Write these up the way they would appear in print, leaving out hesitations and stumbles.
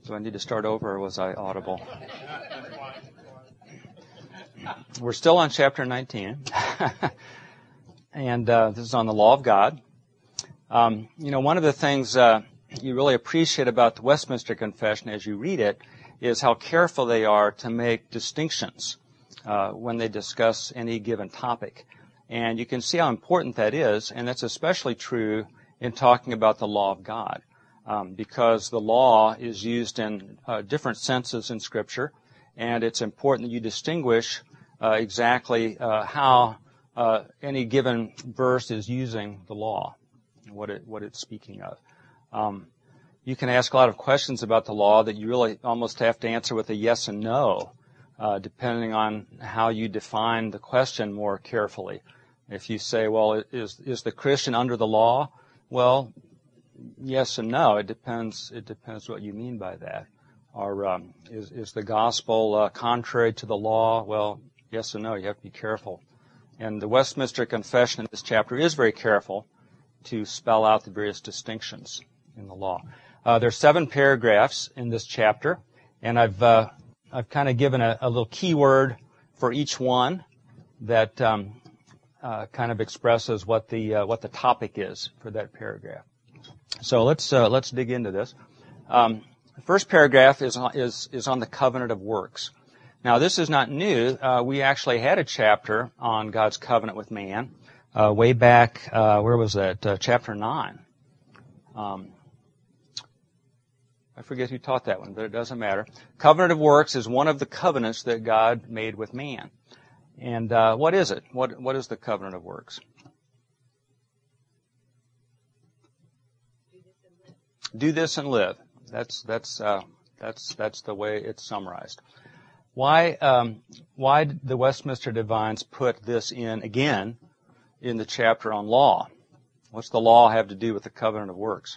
Do I need to start over, or was I audible? We're still on chapter 19, and this is on the law of God. One of the things you really appreciate about the Westminster Confession as you read it is how careful they are to make distinctions when they discuss any given topic. And you can see how important that is, and that's especially true in talking about the law of God, because the law is used in different senses in Scripture, and it's important that you distinguish exactly how any given verse is using the law, what it's speaking of. You can ask a lot of questions about the law that you really almost have to answer with a yes and no, depending on how you define the question more carefully. If you say, well, is the Christian under the law? Well, yes and no. It depends what you mean by that. Or is the gospel contrary to the law? Well, yes and no. You have to be careful. And the Westminster Confession in this chapter is very careful to spell out the various distinctions in the law. There are 7 paragraphs in this chapter, and I've kind of given a little keyword for each one that kind of expresses what the topic is for that paragraph. So let's dig into this. The first paragraph is on the covenant of works. Now, this is not new. We actually had a chapter on God's covenant with man way back. Where was that? Chapter 9. I forget who taught that one, but it doesn't matter. Covenant of works is one of the covenants that God made with man. And what is it? What is the covenant of works? Do this and live. That's the way it's summarized. Why did the Westminster Divines put this in again in the chapter on law? What's the law have to do with the covenant of works?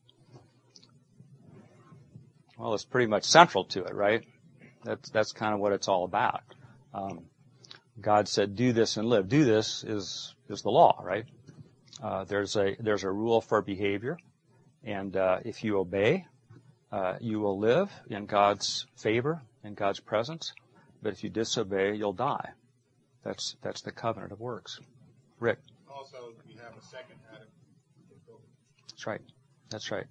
Well, it's pretty much central to it, right? That's kind of what it's all about. God said, "Do this and live." Do this is the law, right? There's a rule for behavior, and if you obey, you will live in God's favor, in God's presence. But if you disobey, you'll die. That's the covenant of works. Rick. Also, you have a second Adam. That's right.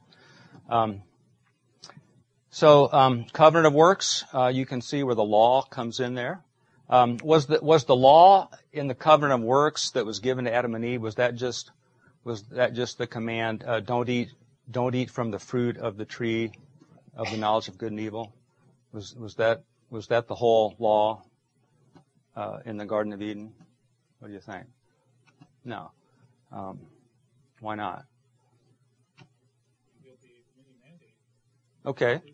So covenant of works, you can see where the law comes in there. Was the law in the covenant of works that was given to Adam and Eve? Was that just the command? Don't eat from the fruit of the tree of the knowledge of good and evil. Was that the whole law in the Garden of Eden? What do you think? No. Why not? Okay.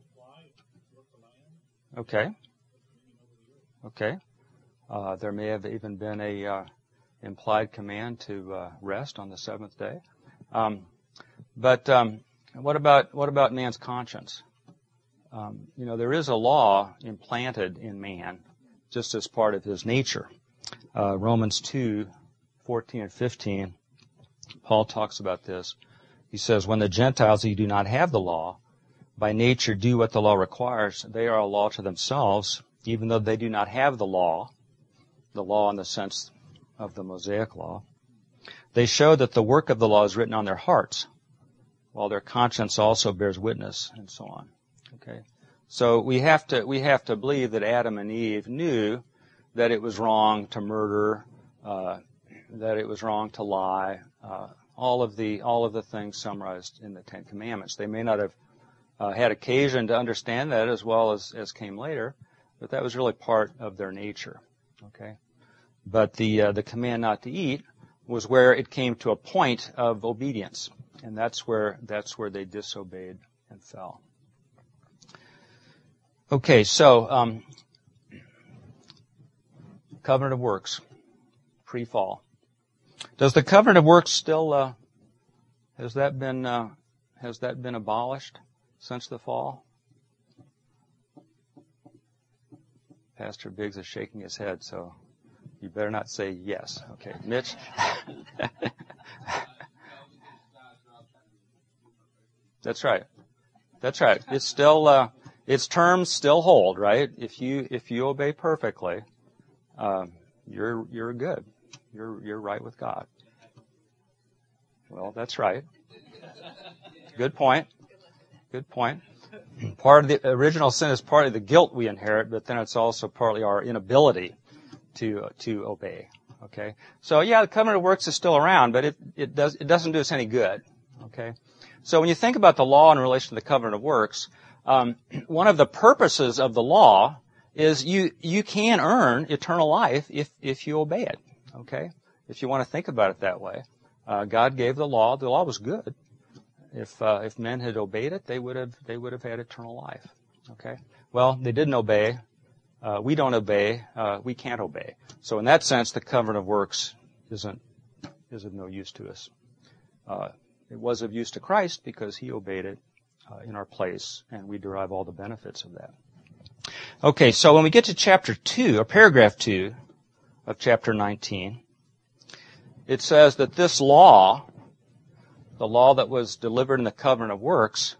Okay. There may have even been a implied command to rest on the seventh day. But what about man's conscience? There is a law implanted in man, just as part of his nature. Romans 2:14 and 15, Paul talks about this. He says, "When the Gentiles who do not have the law, by nature do what the law requires, they are a law to themselves, even though they do not have the law in the sense of the Mosaic law. They show that the work of the law is written on their hearts, while their conscience also bears witness," and so on. Okay, so we have to believe that Adam and Eve knew that it was wrong to murder, that it was wrong to lie, all of the things summarized in the Ten Commandments. They may not have had occasion to understand that as well as came later, but that was really part of their nature. Okay, but the command not to eat was where it came to a point of obedience, and that's where they disobeyed and fell. Okay, so covenant of works, pre-fall. Does the covenant of works still has that been abolished since the fall? Pastor Biggs is shaking his head, so you better not say yes. Okay, Mitch. That's right. That's right. It's still, its terms still hold, right? If you obey perfectly, you're good. You're right with God. Well, that's right. Good point. Good point. Part of the original sin is partly the guilt we inherit, but then it's also partly our inability to obey. Okay. So yeah, the covenant of works is still around, but it doesn't do us any good. Okay. So when you think about the law in relation to the covenant of works, one of the purposes of the law is you can earn eternal life if you obey it. Okay. If you want to think about it that way, God gave the law. The law was good. If men had obeyed it, they would have had eternal life. Okay. Well, they didn't obey. We don't obey. We can't obey. So in that sense, the covenant of works is of no use to us. It was of use to Christ because He obeyed it in our place, and we derive all the benefits of that. Okay, so when we get to chapter 2, or paragraph 2 of chapter 19, it says that this law, the law that was delivered in the covenant of works,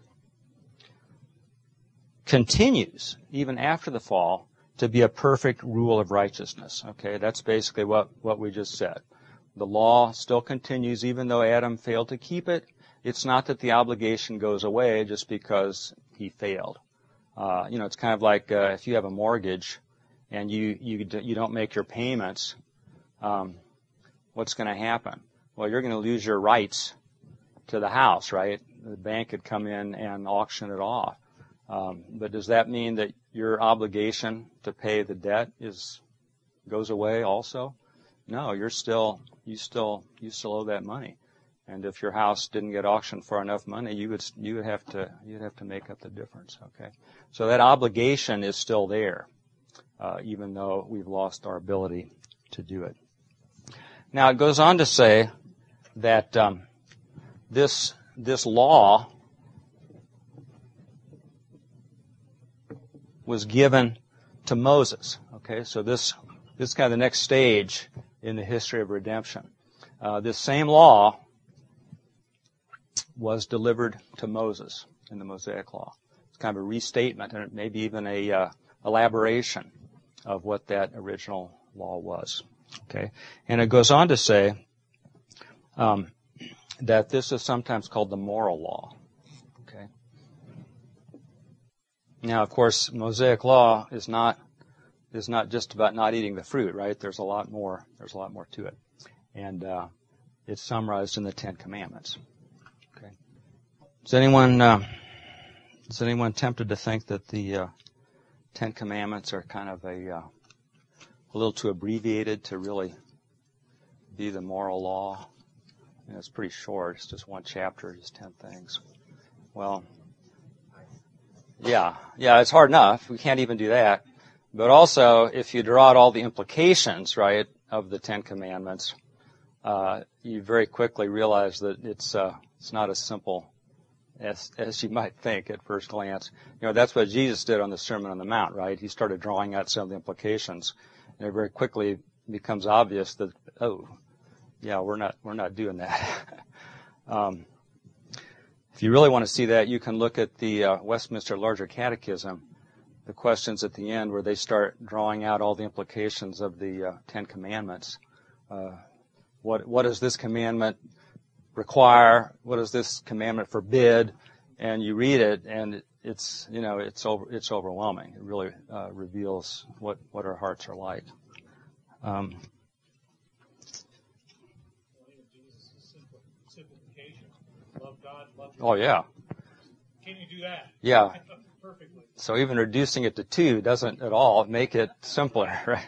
continues, even after the fall, to be a perfect rule of righteousness. Okay, that's basically what we just said. The law still continues even though Adam failed to keep it. It's not that the obligation goes away just because he failed. It's kind of like if you have a mortgage and you don't make your payments, what's going to happen? Well, you're going to lose your rights to the house, right? The bank could come in and auction it off. But does that mean that your obligation to pay the debt goes away also? No, you still owe that money. And if your house didn't get auctioned for enough money, you'd have to make up the difference. Okay, so that obligation is still there, even though we've lost our ability to do it. Now it goes on to say that this law was given to Moses. Okay, so this is kind of the next stage in the history of redemption. This same law was delivered to Moses in the Mosaic Law. It's kind of a restatement and maybe even a elaboration of what that original law was. Okay, and it goes on to say that this is sometimes called the moral law. Okay. Now, of course, Mosaic Law is not just about not eating the fruit, right? There's a lot more to it, and it's summarized in the Ten Commandments. Okay. Is anyone tempted to think that the Ten Commandments are kind of a little too abbreviated to really be the moral law? And it's pretty short. It's just one chapter, just 10 things. Well, yeah, it's hard enough. We can't even do that. But also, if you draw out all the implications, right, of the Ten Commandments, you very quickly realize that it's not as simple as you might think at first glance. That's what Jesus did on the Sermon on the Mount, right? He started drawing out some of the implications, and it very quickly becomes obvious that, we're not doing that. If you really want to see that, you can look at the Westminster Larger Catechism, the questions at the end where they start drawing out all the implications of the Ten Commandments. What does this commandment require? What does this commandment forbid? And you read it, and it's overwhelming. It really reveals what our hearts are like. Love God, love Oh yeah. Can you do that? Yeah. Perfectly. So even reducing it to 2 doesn't at all make it simpler, right?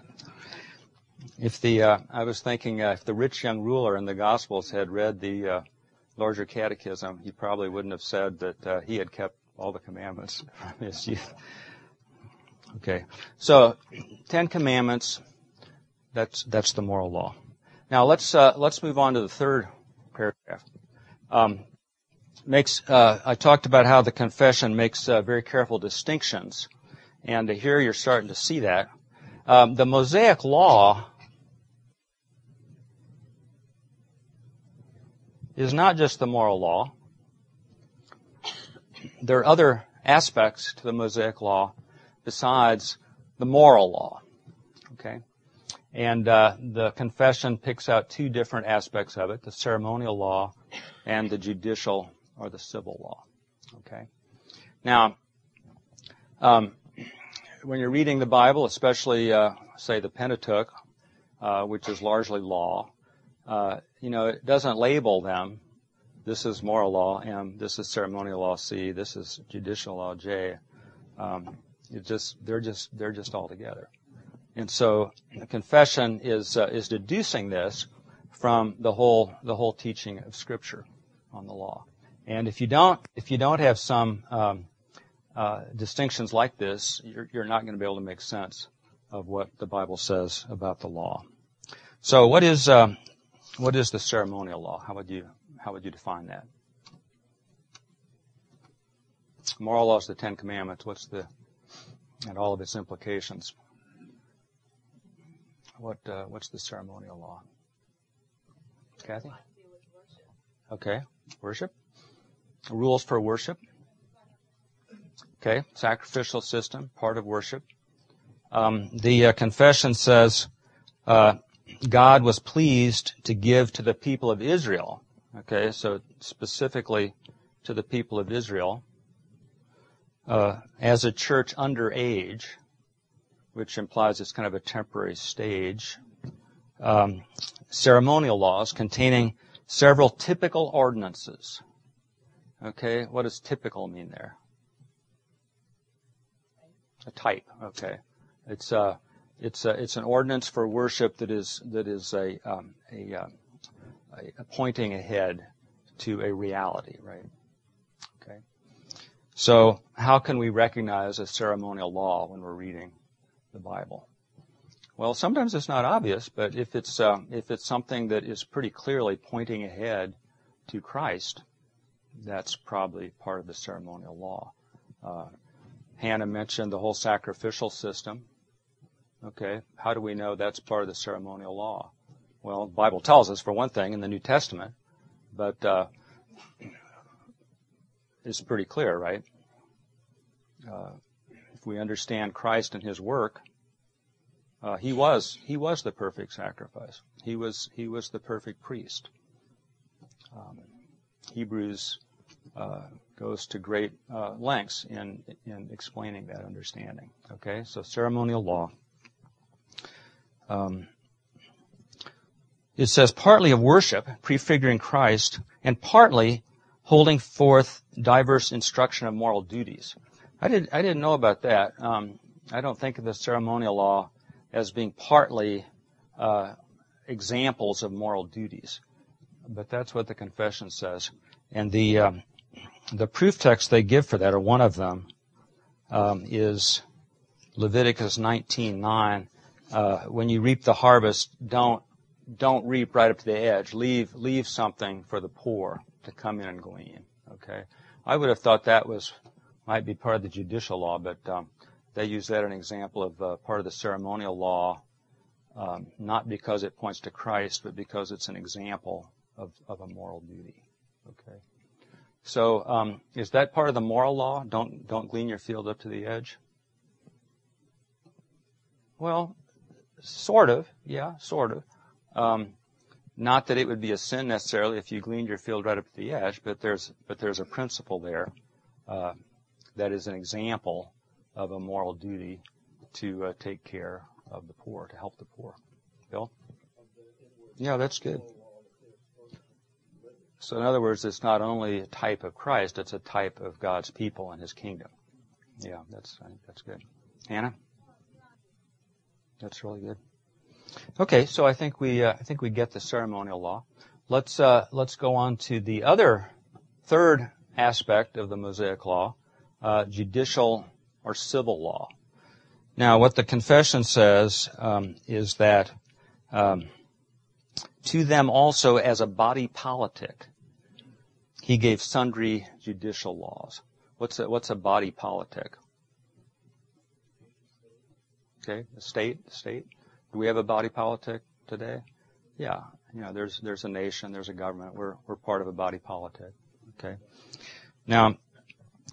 I was thinking if the rich young ruler in the Gospels had read the Larger Catechism, he probably wouldn't have said that he had kept all the commandments from his youth. Okay, so 10 Commandments. That's the moral law. Now let's move on to the third paragraph. I talked about how the confession makes very careful distinctions, and here you're starting to see that. The Mosaic Law is not just the moral law. there are other aspects to the Mosaic Law besides the moral law. Okay? And the confession picks out two different aspects of it, the ceremonial law and the judicial or the civil law. Okay? Now, when you're reading the Bible, especially, say, the Pentateuch, which is largely law, it doesn't label them. This is moral law M, this is ceremonial law C, this is judicial law J. They're just all together. And so the confession is deducing this from the whole teaching of Scripture on the law. And if you don't have some distinctions like this, you're not going to be able to make sense of what the Bible says about the law. So what is the ceremonial law? How would you define that? Moral law is the Ten Commandments. And all of its implications? What's the ceremonial law? Kathy? Okay, worship. Rules for worship. Okay, sacrificial system, part of worship. The confession says God was pleased to give to the people of Israel. Okay, so specifically to the people of Israel as a church under age, which implies it's kind of a temporary stage. Ceremonial laws containing several typical ordinances. Okay, what does typical mean there? A type. Okay, it's an ordinance for worship that is pointing ahead to a reality, right? Okay. So how can we recognize a ceremonial law when we're reading the Bible? Well, sometimes it's not obvious, but if it's something that is pretty clearly pointing ahead to Christ, that's probably part of the ceremonial law. Hannah mentioned the whole sacrificial system. Okay, how do we know that's part of the ceremonial law? Well, the Bible tells us, for one thing, in the New Testament, but it's pretty clear, right? If we understand Christ and His work, He was the perfect sacrifice. He was the perfect priest. Hebrews goes to great lengths in explaining that understanding. Okay, so ceremonial law. It says partly of worship, prefiguring Christ, and partly holding forth diverse instruction of moral duties. I didn't know about that. I don't think of the ceremonial law as being partly examples of moral duties, but that's what the confession says. And the proof text they give for that, or one of them, is Leviticus 19:9. When you reap the harvest, don't reap right up to the edge. Leave something for the poor to come in and glean. Okay, I would have thought that might be part of the judicial law, but they use that as an example of part of the ceremonial law, not because it points to Christ, but because it's an example of a moral duty. Okay, so is that part of the moral law? Don't glean your field up to the edge. Well, sort of, yeah, sort of. Not that it would be a sin necessarily if you gleaned your field right up to the edge, but there's a principle there that is an example of a moral duty to take care of the poor, to help the poor. Bill? Yeah, that's good. So in other words, it's not only a type of Christ, it's a type of God's people and His kingdom. Yeah, I think that's good. Hannah? That's really good. Okay, so I think we get the ceremonial law. Let's go on to the third aspect of the Mosaic law, judicial or civil law. Now, what the confession says is that to them also as a body politic, He gave sundry judicial laws. What's a body politic? Okay, the state. Do we have a body politic today? Yeah, there's a nation, there's a government. We're part of a body politic. Okay. Now,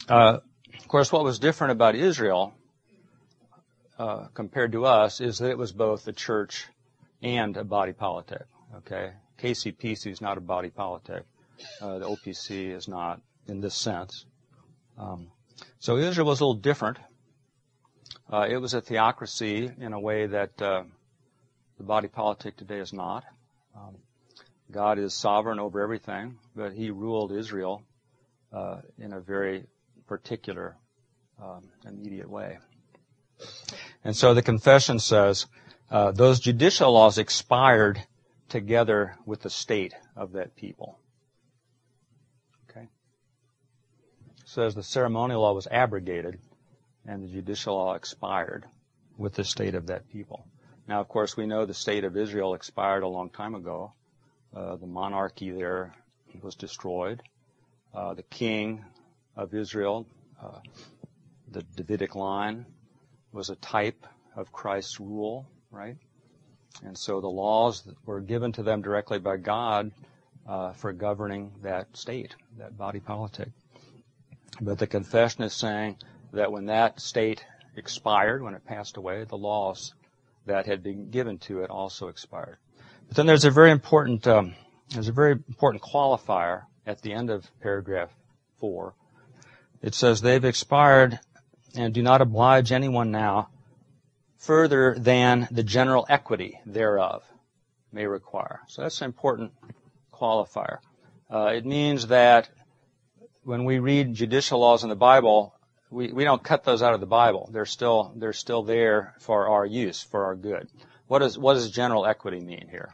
Of course, what was different about Israel compared to us is that it was both a church and a body politic. Okay, KCPC is not a body politic. The OPC is not in this sense. So Israel was a little different. It was a theocracy in a way that the body politic today is not. God is sovereign over everything, but he ruled Israel in a very particular, immediate way. And so the confession says those judicial laws expired together with the state of that people. Okay? It says the ceremonial law was abrogated and the judicial law expired with the state of that people. Now, of course, we know the state of Israel expired a long time ago. The monarchy there was destroyed. The king of Israel, the Davidic line, was a type of Christ's rule, right? And so the laws that were given to them directly by God for governing that state, that body politic. But the confession is saying that when that state expired, when it passed away, the laws that had been given to it also expired. But then there's a very important qualifier at the end of paragraph 4. It says they've expired and do not oblige anyone now further than the general equity thereof may require. So that's an important qualifier. It means that when we read judicial laws in the Bible, we don't cut those out of the Bible. They're still there for our use, for our good. What does general equity mean here?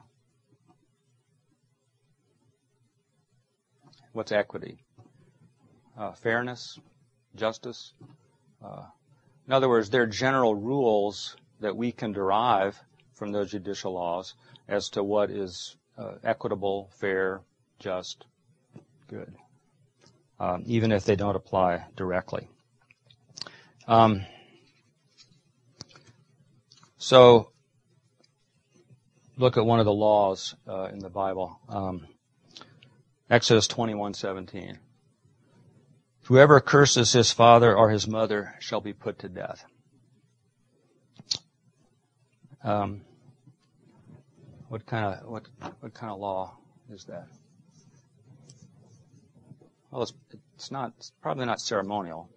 What's equity? Fairness, justice. In other words, there are general rules that we can derive from those judicial laws as to what is equitable, fair, just, good, even if they don't apply directly. So, look at one of the laws in the Bible. Exodus 21:17. Whoever curses his father or his mother shall be put to death. What kind of law is that? Well, it's probably not ceremonial.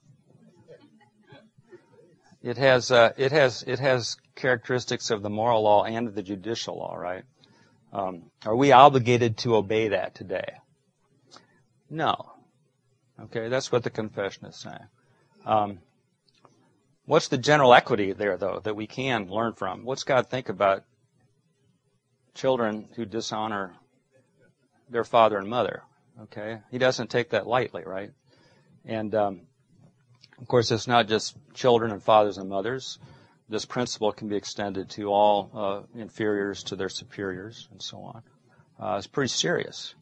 It has characteristics of the moral law and of the judicial law, right? Are we obligated to obey that today? No. Okay, that's what the confession is saying. What's the general equity there, though, that we can learn from? What's God think about children who dishonor their father and mother? Okay, he doesn't take that lightly, right? And of course, it's not just children and fathers and mothers. This principle can be extended to all inferiors to their superiors and so on. It's pretty serious.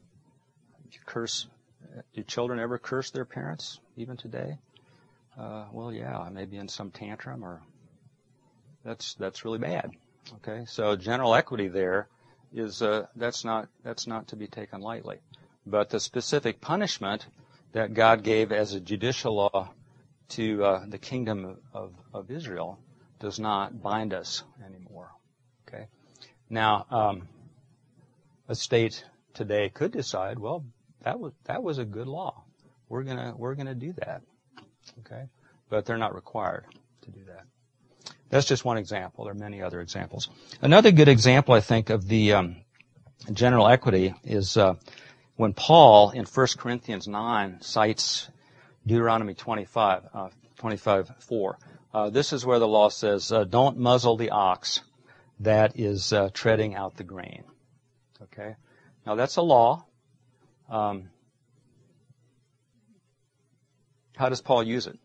Do children ever curse their parents, even today? Well, yeah, maybe in some tantrum, or that's really bad. Okay, so general equity there is that's not to be taken lightly. But the specific punishment that God gave as a judicial law to the kingdom of Israel does not bind us anymore. Okay, now a state today could decide, well, that was a good law. We're gonna do that. Okay, but they're not required to do that. That's just one example. There are many other examples. Another good example, I think, of the general equity is when Paul in 1 Corinthians 9 cites Deuteronomy 25:4. This is where the law says, "Don't muzzle the ox that is treading out the grain." Okay, now that's a law. How does Paul use it?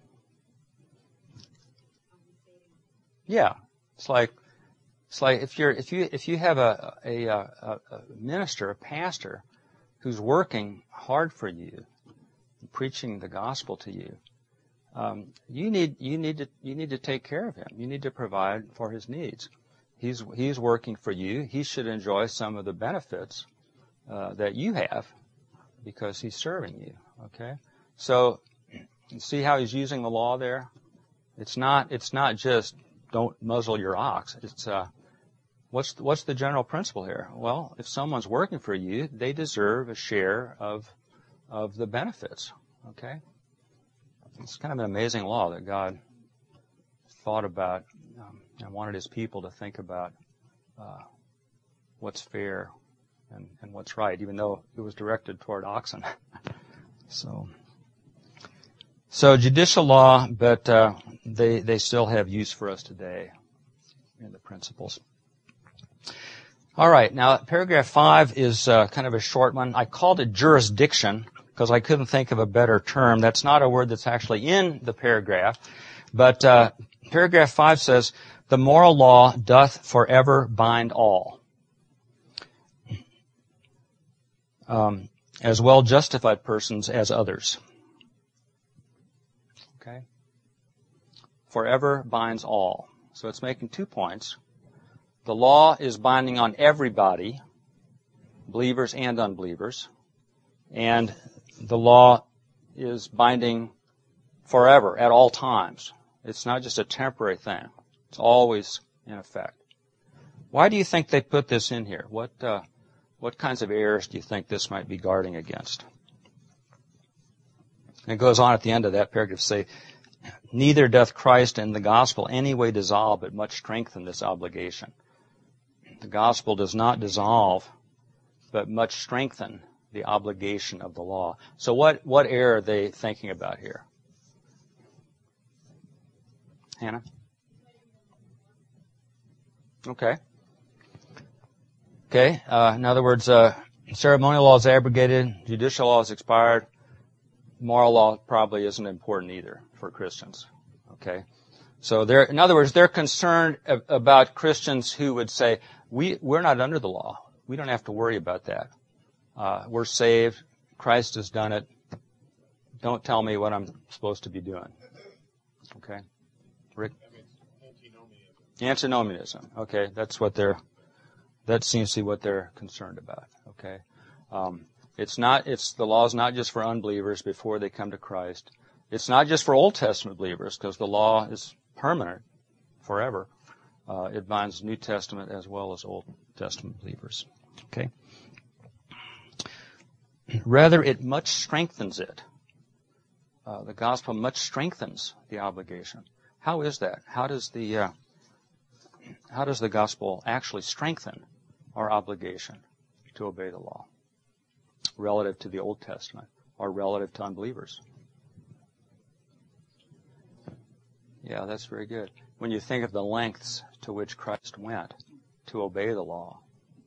Yeah, it's like if you have a minister, a pastor, who's working hard for you, preaching the gospel to you, you need to take care of him. You need to provide for his needs. He's working for you. He should enjoy some of the benefits that you have because he's serving you. Okay, so You see how he's using the law there? It's not just don't muzzle your ox. It's what's the general principle here? Well, if someone's working for you, they deserve a share of the benefits. Okay? It's kind of an amazing law that God thought about and wanted his people to think about what's fair and what's right, even though it was directed toward oxen. So judicial law, but they still have use for us today in the principles. All right, now paragraph 5 is kind of a short one. I called it jurisdiction because I couldn't think of a better term. That's not a word that's actually in the paragraph, but paragraph 5 says, "The moral law doth forever bind all, as well justified persons as others." Okay? Forever binds all. So it's making 2 points. The law is binding on everybody, believers and unbelievers, and the law is binding forever, at all times. It's not just a temporary thing. It's always in effect. Why do you think they put this in here? What kinds of errors do you think this might be guarding against? And it goes on at the end of that paragraph to say, "Neither doth Christ in the gospel any way dissolve, but much strengthen this obligation." The gospel does not dissolve, but much strengthen the obligation of the law. So what error are they thinking about here? Hannah? Okay. In other words, ceremonial law is abrogated, judicial law is expired, moral law probably isn't important either for Christians. Okay. So in other words, they're concerned about Christians who would say, we're not under the law. We don't have to worry about that. We're saved. Christ has done it. Don't tell me what I'm supposed to be doing. Okay. Rick? Antinomianism. Okay. That seems to be what they're concerned about. Okay. The law is not just for unbelievers before they come to Christ. It's not just for Old Testament believers, because the law is permanent forever. It binds New Testament as well as Old Testament believers. Okay. Rather, it much strengthens it. The gospel much strengthens the obligation. How is that? How does the gospel actually strengthen our obligation to obey the law relative to the Old Testament or relative to unbelievers? Yeah, that's very good. When you think of the lengths to which Christ went to obey the law,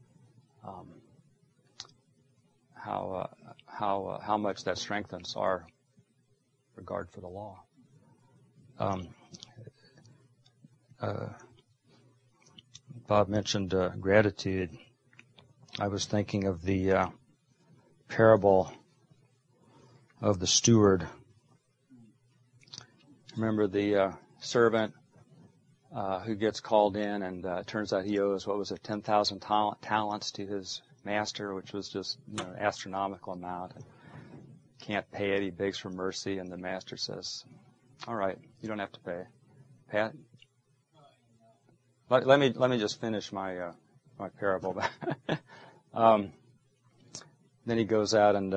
how much that strengthens our regard for the law. Bob mentioned gratitude. I was thinking of the parable of the steward. Remember the servant who gets called in, and it turns out he owes, 10,000 talents to his master, which was just an astronomical amount. Can't pay it. He begs for mercy, and the master says, "All right, you don't have to pay." Pat? Let me just finish my parable. Then he goes out and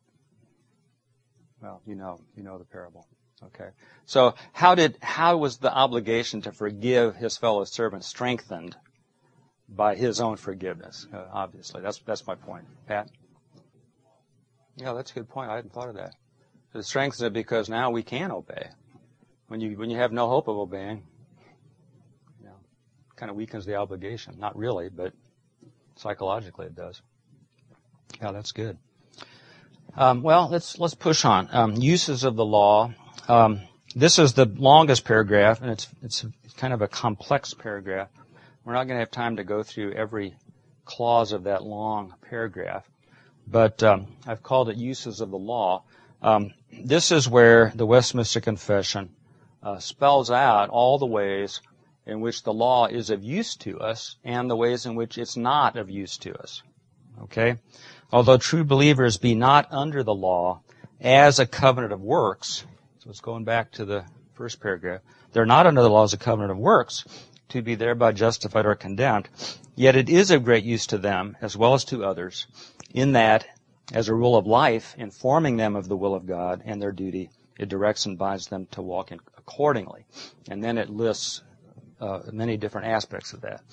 you know the parable. Okay. So how was the obligation to forgive his fellow servant strengthened by his own forgiveness? Obviously, that's my point. Pat? Yeah, that's a good point. I hadn't thought of that. It strengthens it because now we can obey. When you have no hope of obeying, kind of weakens the obligation. Not really, but psychologically it does. Yeah, that's good. Let's push on. Uses of the law. This is the longest paragraph, and it's kind of a complex paragraph. We're not going to have time to go through every clause of that long paragraph, but I've called it uses of the law. This is where the Westminster Confession spells out all the ways in which the law is of use to us and the ways in which it's not of use to us. Okay? Although true believers be not under the law as a covenant of works, it's going back to the first paragraph. They're not under the laws of covenant of works, to be thereby justified or condemned. Yet it is of great use to them, as well as to others, in that, as a rule of life, informing them of the will of God and their duty, it directs and binds them to walk accordingly. And then it lists many different aspects of that.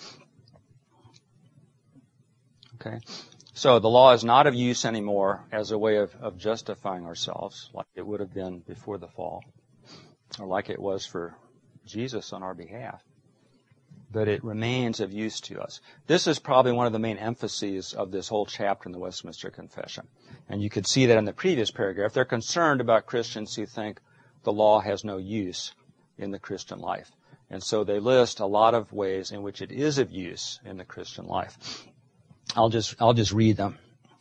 Okay? So the law is not of use anymore as a way of justifying ourselves, like it would have been before the fall, or like it was for Jesus on our behalf. But it remains of use to us. This is probably one of the main emphases of this whole chapter in the Westminster Confession. And you could see that in the previous paragraph. They're concerned about Christians who think the law has no use in the Christian life. And so they list a lot of ways in which it is of use in the Christian life. I'll just read them.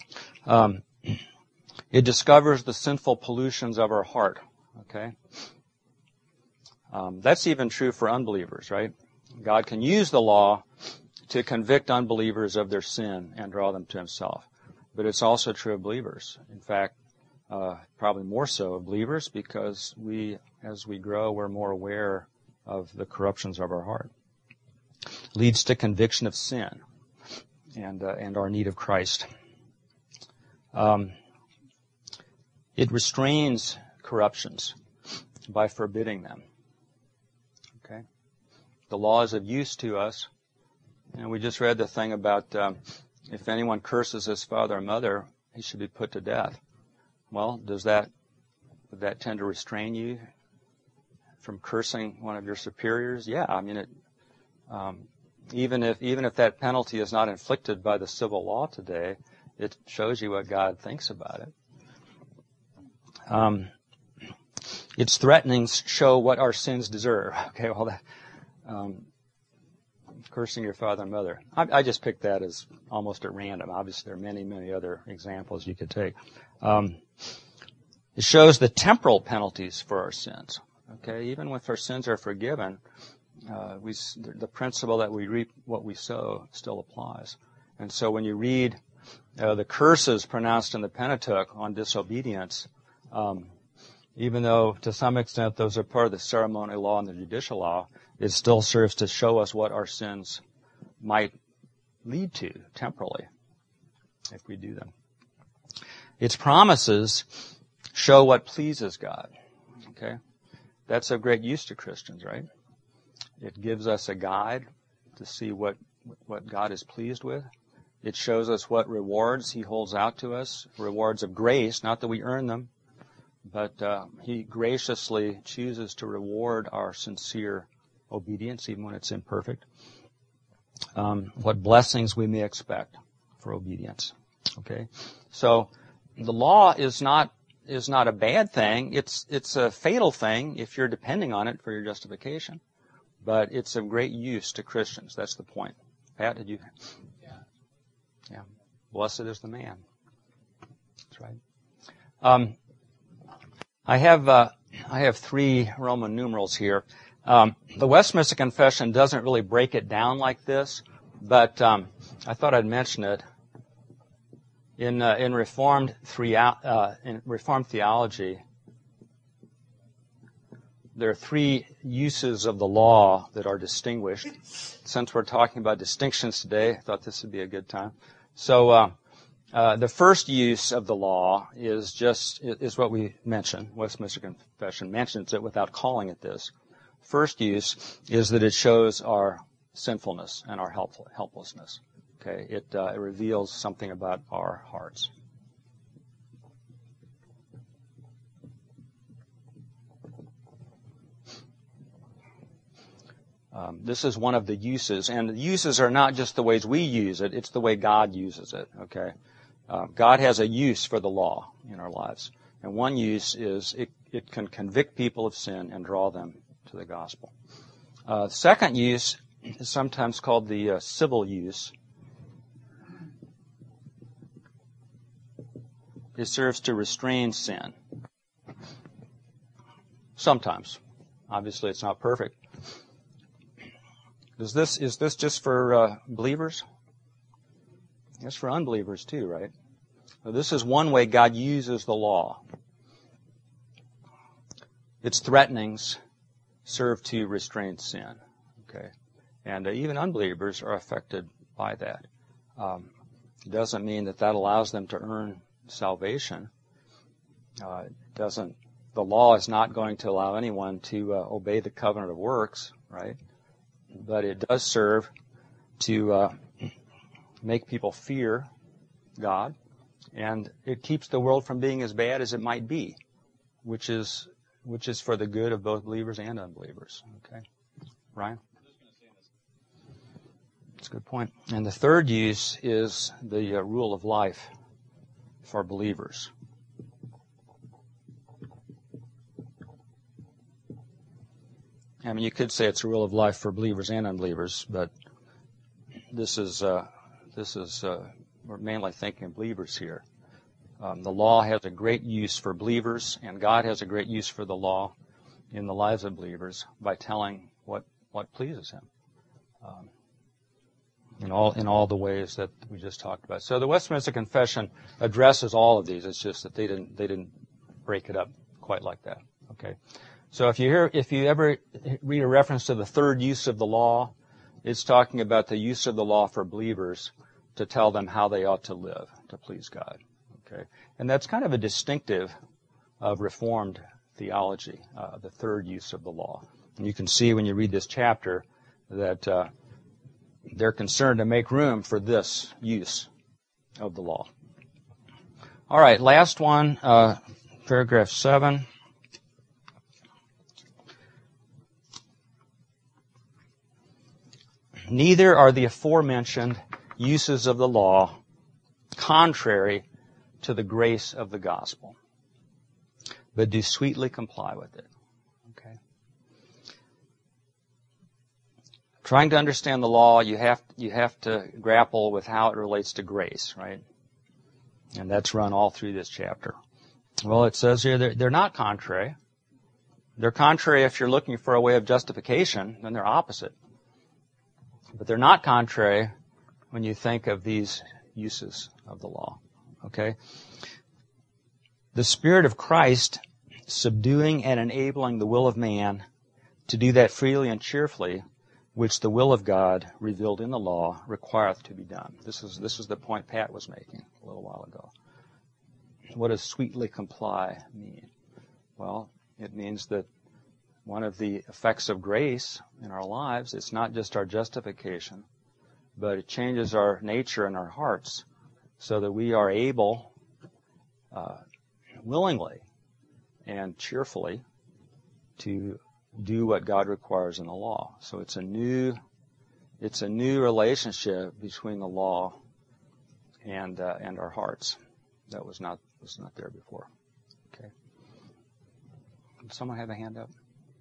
It discovers the sinful pollutions of our heart. Okay? That's even true for unbelievers, right? God can use the law to convict unbelievers of their sin and draw them to himself. But it's also true of believers. In fact, probably more so of believers, because as we grow, we're more aware of the corruptions of our heart. Leads to conviction of sin and our need of Christ. It restrains corruptions by forbidding them. Okay? The law is of use to us. And we just read the thing about if anyone curses his father or mother, he should be put to death. Well, would that tend to restrain you from cursing one of your superiors? Yeah, I mean, even if that penalty is not inflicted by the civil law today, it shows you what God thinks about it. Its threatenings show what our sins deserve. Okay, well, cursing your father and mother. I just picked that as almost at random. Obviously, there are many, many other examples you could take. It shows the temporal penalties for our sins. Okay, even if our sins are forgiven, the principle that we reap what we sow still applies. And so when you read the curses pronounced in the Pentateuch on disobedience, even though to some extent those are part of the ceremonial law and the judicial law, it still serves to show us what our sins might lead to temporally if we do them. Its promises show what pleases God. Okay? That's of great use to Christians, right? It gives us a guide to see what God is pleased with. It shows us what rewards he holds out to us, rewards of grace, not that we earn them, but he graciously chooses to reward our sincere obedience, even when it's imperfect. What blessings we may expect for obedience. Okay? So the law is not a bad thing. It's a fatal thing if you're depending on it for your justification. But it's of great use to Christians. That's the point. Pat, did you? Yeah. Blessed is the man. That's right. I have 3 Roman numerals here. The Westminster Confession doesn't really break it down like this, but I thought I'd mention it. In Reformed theology, there are 3 uses of the law that are distinguished. Since we're talking about distinctions today, I thought this would be a good time. So the first use of the law is what we mentioned. Westminster Confession mentions it without calling it this. First use is that it shows our sinfulness and our helplessness. Okay, it reveals something about our hearts. This is one of the uses, and the uses are not just the ways we use it, it's the way God uses it, okay? God has a use for the law in our lives, and one use is it can convict people of sin and draw them to the gospel. The second use is sometimes called the civil use. It serves to restrain sin. Sometimes. Obviously, it's not perfect. Is this just for believers? It's for unbelievers too, right? So this is one way God uses the law. its threatenings serve to restrain sin. Okay, and even unbelievers are affected by that. It doesn't mean that allows them to earn salvation. The law is not going to allow anyone to obey the covenant of works, right? But it does serve to make people fear God, and it keeps the world from being as bad as it might be, which is for the good of both believers and unbelievers. Okay, Ryan? That's a good point. And the third use is the rule of life for believers. I mean, you could say it's a rule of life for believers and unbelievers, but we're mainly thinking of believers here. The law has a great use for believers, and God has a great use for the law in the lives of believers by telling what pleases Him in all the ways that we just talked about. So the Westminster Confession addresses all of these. It's just that they didn't break it up quite like that. Okay. So if you ever read a reference to the third use of the law, it's talking about the use of the law for believers to tell them how they ought to live to please God. Okay, and that's kind of a distinctive of Reformed theology, the third use of the law. And you can see when you read this chapter that they're concerned to make room for this use of the law. All right, last one, paragraph 7. Neither are the aforementioned uses of the law contrary to the grace of the gospel, but do sweetly comply with it. Okay. Trying to understand the law, you have to grapple with how it relates to grace, right? And that's run all through this chapter. Well, it says here they're not contrary. They're contrary if you're looking for a way of justification, then they're opposite. But they're not contrary when you think of these uses of the law. Okay? The Spirit of Christ subduing and enabling the will of man to do that freely and cheerfully, which the will of God revealed in the law requireth to be done. This is the point Pat was making a little while ago. What does sweetly comply mean? Well, it means that one of the effects of grace in our lives, it's not just our justification, but it changes our nature and our hearts so that we are able, willingly and cheerfully, to do what God requires in the law. So it's a new relationship between the law and our hearts that was not there before. Okay. Did someone have a hand up?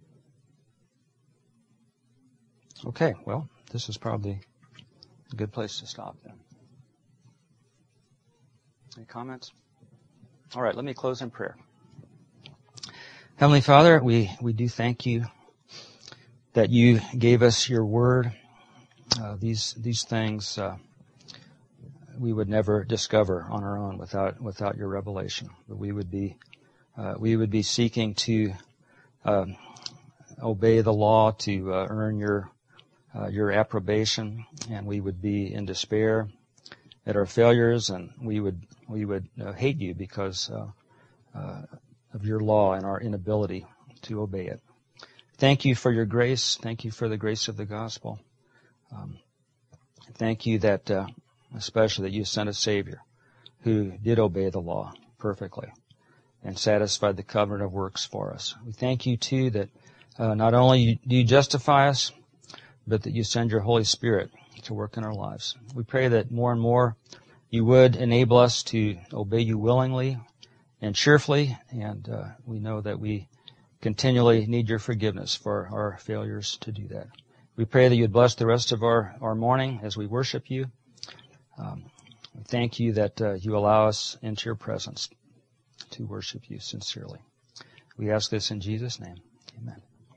Okay, well, this is probably a good place to stop then. Any comments? All right, let me close in prayer. Heavenly Father, we do thank you that you gave us your word. These things we would never discover on our own without your revelation. But we would be seeking to obey the law to earn your approbation, and we would be in despair at our failures, and we would hate you because of your law and our inability to obey it. Thank you for your grace. Thank you for the grace of the gospel. Thank you that, especially that you sent a Savior who did obey the law perfectly and satisfied the covenant of works for us. We thank you too that not only do you justify us, but that you send your Holy Spirit to work in our lives. We pray that more and more you would enable us to obey you willingly and cheerfully, and we know that we continually need your forgiveness for our failures to do that. We pray that you'd bless the rest of our morning as we worship you. We thank you that you allow us into your presence to worship you sincerely. We ask this in Jesus' name. Amen.